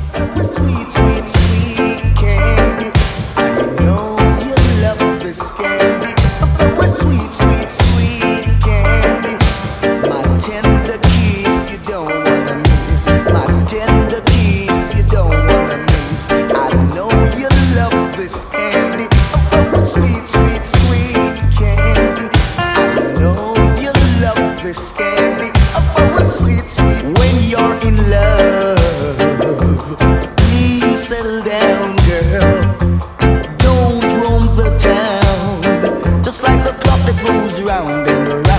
Sweet, sweet, sweet candy. I know you love this candy. Sweet, sweet, sweet candy. My tender kiss you don't wanna miss. My tender kiss you don't wanna miss. I know you love this candy. Sweet, sweet, sweet candy. I know you love this candy. Sweet, sweet. When you're in love, please settle down, girl. Don't roam the town, just like the clock that goes round and round.